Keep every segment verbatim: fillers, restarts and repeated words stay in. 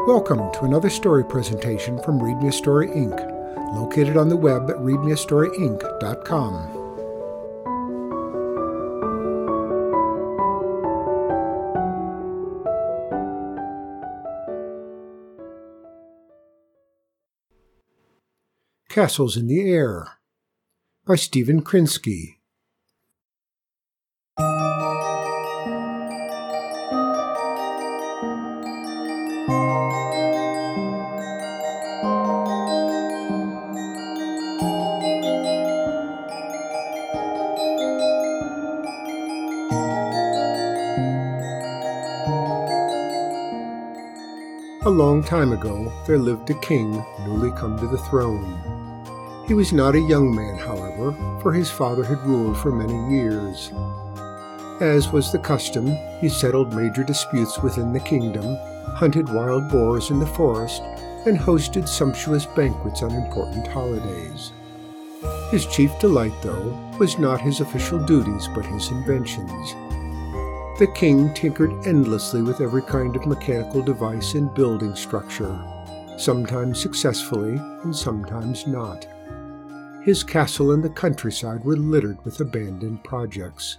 Welcome to another story presentation from Read Me a Story, Incorporated, located on the web at read me a story inc dot com. Castles in the Air by Stephen Krinsky. A long time ago, there lived a king newly come to the throne. He was not a young man, however, for his father had ruled for many years. As was the custom, he settled major disputes within the kingdom, hunted wild boars in the forest, and hosted sumptuous banquets on important holidays. His chief delight, though, was not his official duties but his inventions. The king tinkered endlessly with every kind of mechanical device and building structure, sometimes successfully and sometimes not. His castle and the countryside were littered with abandoned projects.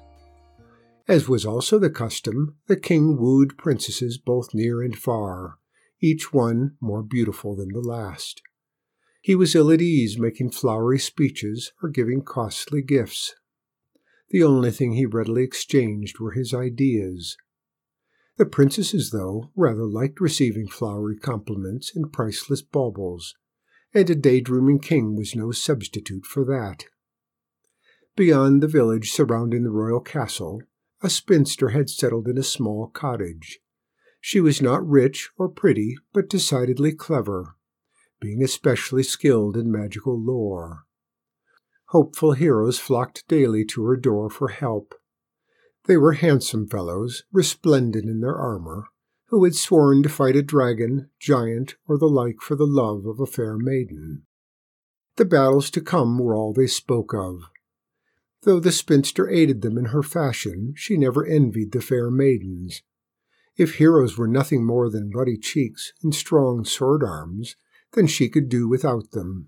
As was also the custom, the king wooed princesses both near and far, each one more beautiful than the last. He was ill at ease making flowery speeches or giving costly gifts. The only thing he readily exchanged were his ideas. The princesses, though, rather liked receiving flowery compliments and priceless baubles, and a daydreaming king was no substitute for that. Beyond the village surrounding the royal castle, a spinster had settled in a small cottage. She was not rich or pretty, but decidedly clever, being especially skilled in magical lore. Hopeful heroes flocked daily to her door for help. They were handsome fellows, resplendent in their armor, who had sworn to fight a dragon, giant, or the like for the love of a fair maiden. The battles to come were all they spoke of. Though the spinster aided them in her fashion, she never envied the fair maidens. If heroes were nothing more than ruddy cheeks and strong sword arms, then she could do without them.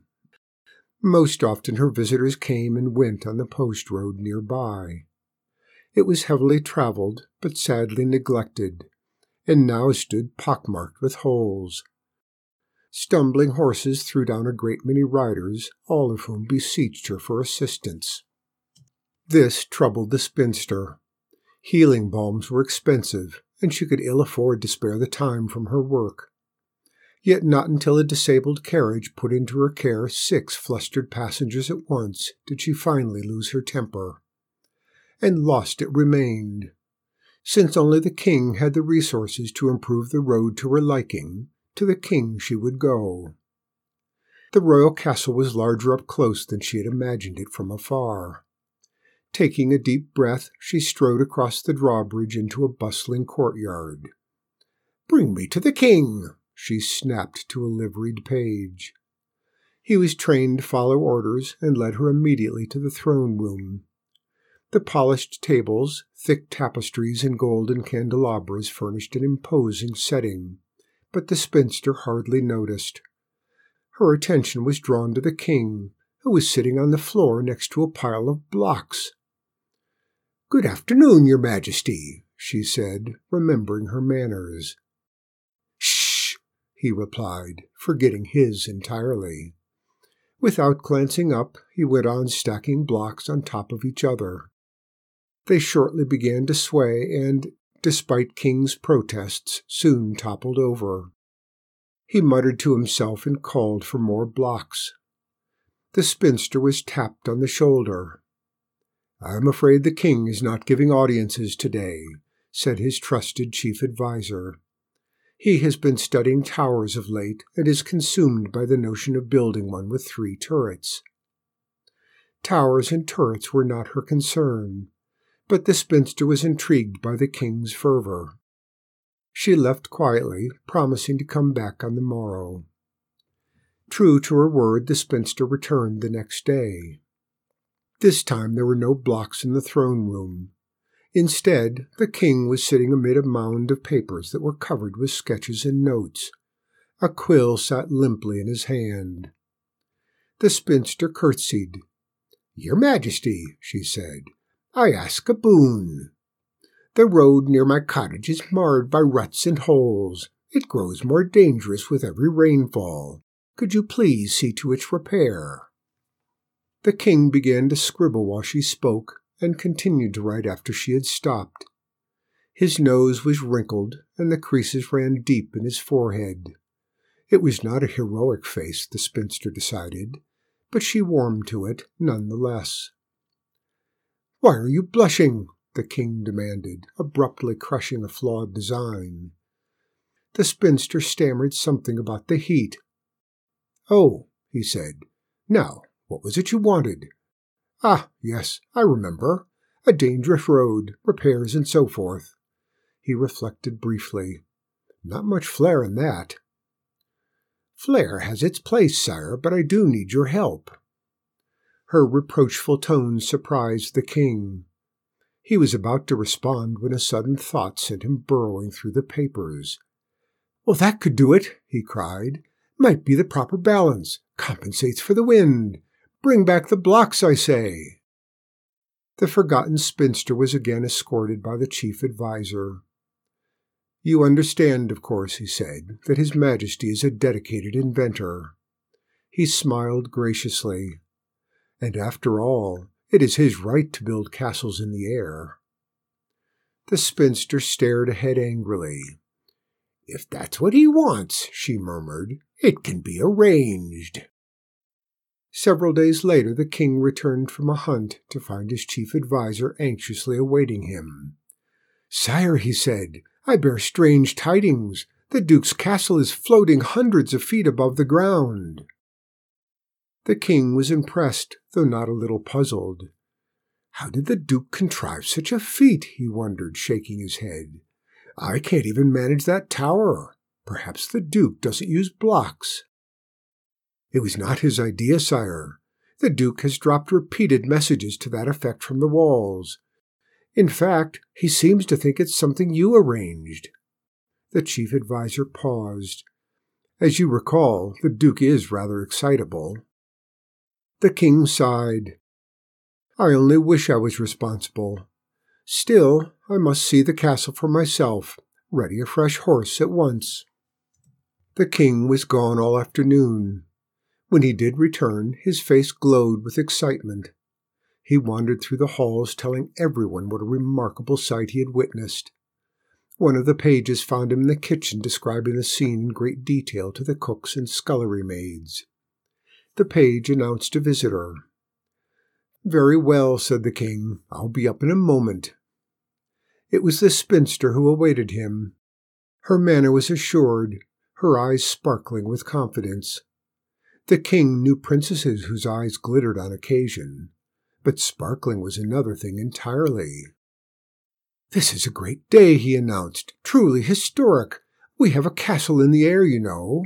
Most often her visitors came and went on the post road nearby. It was heavily traveled, but sadly neglected, and now stood pockmarked with holes. Stumbling horses threw down a great many riders, all of whom beseeched her for assistance. This troubled the spinster. Healing balms were expensive, and she could ill afford to spare the time from her work. Yet not until a disabled carriage put into her care six flustered passengers at once did she finally lose her temper. And lost it remained. Since only the king had the resources to improve the road to her liking, to the king she would go. The royal castle was larger up close than she had imagined it from afar. Taking a deep breath, she strode across the drawbridge into a bustling courtyard. "Bring me to the king," she snapped to a liveried page. He was trained to follow orders and led her immediately to the throne room. The polished tables, thick tapestries, and golden candelabras furnished an imposing setting, but the spinster hardly noticed. Her attention was drawn to the king, who was sitting on the floor next to a pile of blocks. "Good afternoon, your majesty," she said, remembering her manners. "Shh," he replied, forgetting his entirely. Without glancing up, he went on stacking blocks on top of each other. They shortly began to sway and, despite King's protests, soon toppled over. He muttered to himself and called for more blocks. The spinster was tapped on the shoulder. "I am afraid the king is not giving audiences today," said his trusted chief adviser. "He has been studying towers of late and is consumed by the notion of building one with three turrets." Towers and turrets were not her concern, but the spinster was intrigued by the king's fervor. She left quietly, promising to come back on the morrow. True to her word, the spinster returned the next day. This time there were no blocks in the throne room. Instead, the king was sitting amid a mound of papers that were covered with sketches and notes. A quill sat limply in his hand. The spinster curtsied. "Your Majesty," she said, "I ask a boon. The road near my cottage is marred by ruts and holes. It grows more dangerous with every rainfall. Could you please see to its repair?" The king began to scribble while she spoke, and continued to write after she had stopped. His nose was wrinkled, and the creases ran deep in his forehead. It was not a heroic face, the spinster decided, but she warmed to it none the less. "Why are you blushing?" the king demanded, abruptly crushing a flawed design. The spinster stammered something about the heat. "Oh," he said. "Now, what was it you wanted?" "Ah, yes, I remember. A dangerous road, repairs, and so forth." He reflected briefly. "Not much flair in that." "Flair has its place, sire, but I do need your help." Her reproachful tone surprised the king. He was about to respond when a sudden thought sent him burrowing through the papers. "Well, that could do it," he cried. "Might be the proper balance. Compensates for the wind. Bring back the blocks, I say." The forgotten spinster was again escorted by the chief adviser. "You understand, of course," he said, "that His Majesty is a dedicated inventor." He smiled graciously. "And after all, it is his right to build castles in the air." The spinster stared ahead angrily. "If that's what he wants," she murmured, "it can be arranged." Several days later the king returned from a hunt to find his chief adviser anxiously awaiting him. "Sire," he said, "I bear strange tidings. The duke's castle is floating hundreds of feet above the ground." The king was impressed, though not a little puzzled. How did the duke contrive such a feat, he wondered, shaking his head. I can't even manage that tower. Perhaps the duke doesn't use blocks. It was not his idea, sire. The duke has dropped repeated messages to that effect from the walls. In fact, he seems to think it's something you arranged. The chief adviser paused. As you recall, the duke is rather excitable. The king sighed. I only wish I was responsible. Still, I must see the castle for myself. Ready a fresh horse at once. The king was gone all afternoon. When he did return, his face glowed with excitement. He wandered through the halls telling everyone what a remarkable sight he had witnessed. One of the pages found him in the kitchen describing the scene in great detail to the cooks and scullery maids. The page announced a visitor. "Very well," said the king. "I'll be up in a moment." It was the spinster who awaited him. Her manner was assured, her eyes sparkling with confidence. The king knew princesses whose eyes glittered on occasion, but sparkling was another thing entirely. "This is a great day," he announced. "Truly historic. We have a castle in the air, you know."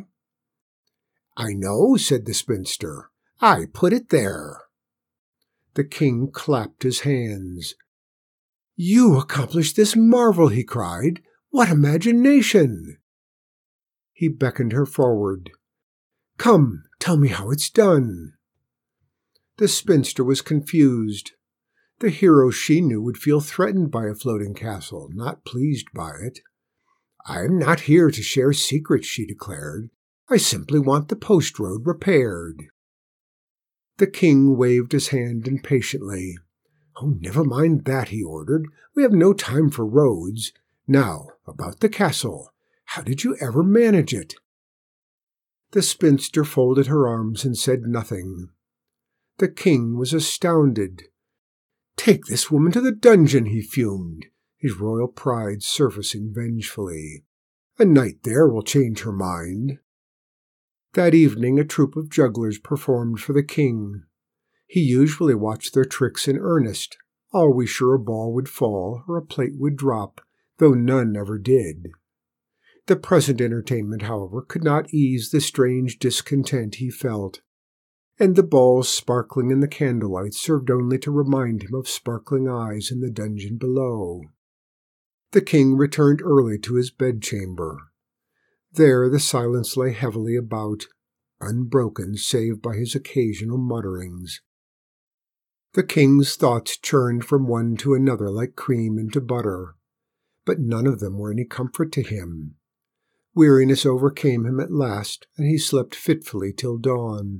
"I know," said the spinster. "I put it there." The king clapped his hands. "You accomplished this marvel," he cried. "What imagination!" He beckoned her forward. "Come, tell me how it's done." The spinster was confused. The hero she knew would feel threatened by a floating castle, not pleased by it. "I am not here to share secrets," she declared. "I simply want the post road repaired." The king waved his hand impatiently. "Oh, never mind that," he ordered. "We have no time for roads. Now, about the castle. How did you ever manage it?" The spinster folded her arms and said nothing. The king was astounded. "Take this woman to the dungeon," he fumed, his royal pride surfacing vengefully. "A night there will change her mind." That evening a troupe of jugglers performed for the king. He usually watched their tricks in earnest, always sure a ball would fall or a plate would drop, though none ever did. The present entertainment, however, could not ease the strange discontent he felt, and the balls sparkling in the candlelight served only to remind him of sparkling eyes in the dungeon below. The king returned early to his bedchamber. There the silence lay heavily about, unbroken save by his occasional mutterings. The king's thoughts churned from one to another like cream into butter, but none of them were any comfort to him. Weariness overcame him at last, and he slept fitfully till dawn.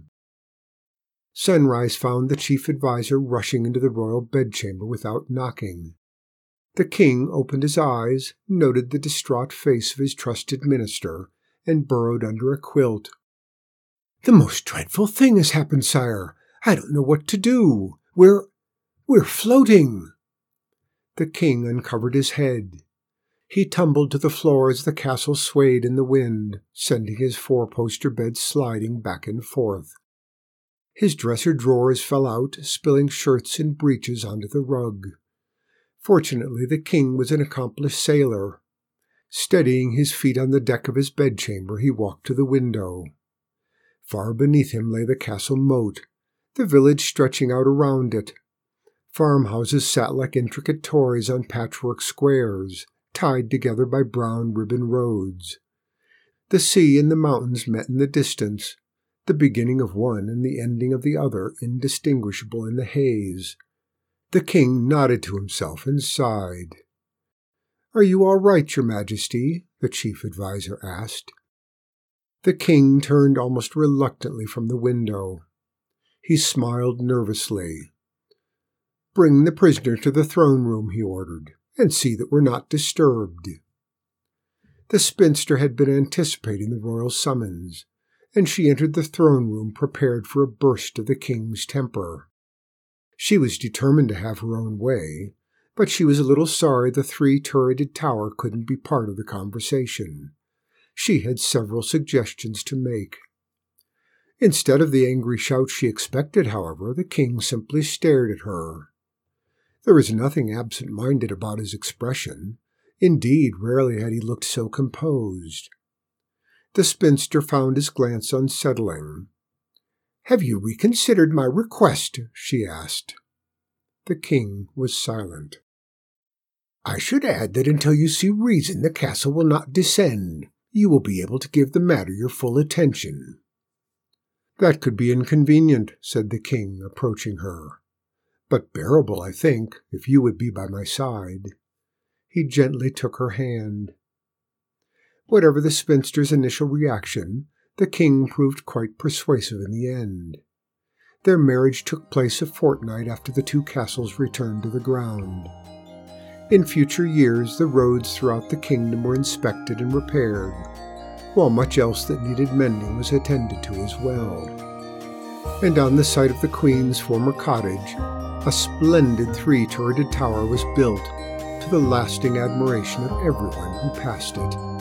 Sunrise found the chief adviser rushing into the royal bedchamber without knocking. The king opened his eyes, noted the distraught face of his trusted minister, and burrowed under a quilt. "The most dreadful thing has happened, sire. I don't know what to do. We're... we're floating." The king uncovered his head. He tumbled to the floor as the castle swayed in the wind, sending his four-poster bed sliding back and forth. His dresser drawers fell out, spilling shirts and breeches onto the rug. Fortunately, the king was an accomplished sailor. Steadying his feet on the deck of his bedchamber, he walked to the window. Far beneath him lay the castle moat, the village stretching out around it. Farmhouses sat like intricate toys on patchwork squares, tied together by brown ribbon roads. The sea and the mountains met in the distance, the beginning of one and the ending of the other indistinguishable in the haze. The king nodded to himself and sighed. "Are you all right, your majesty?" the chief adviser asked. The king turned almost reluctantly from the window. He smiled nervously. "Bring the prisoner to the throne room," he ordered, "and see that we're not disturbed." The spinster had been anticipating the royal summons, and she entered the throne room prepared for a burst of the king's temper. She was determined to have her own way, but she was a little sorry the three-turreted tower couldn't be part of the conversation. She had several suggestions to make. Instead of the angry shout she expected, however, the king simply stared at her. There was nothing absent-minded about his expression. Indeed, rarely had he looked so composed. The spinster found his glance unsettling. "Have you reconsidered my request?" she asked. The king was silent. "I should add that until you see reason, the castle will not descend. You will be able to give the matter your full attention." "That could be inconvenient," said the king, approaching her. "But bearable, I think, if you would be by my side." He gently took her hand. Whatever the spinster's initial reaction, the king proved quite persuasive in the end. Their marriage took place a fortnight after the two castles returned to the ground. In future years, the roads throughout the kingdom were inspected and repaired, while much else that needed mending was attended to as well. And on the site of the queen's former cottage, a splendid three-turreted tower was built, to the lasting admiration of everyone who passed it.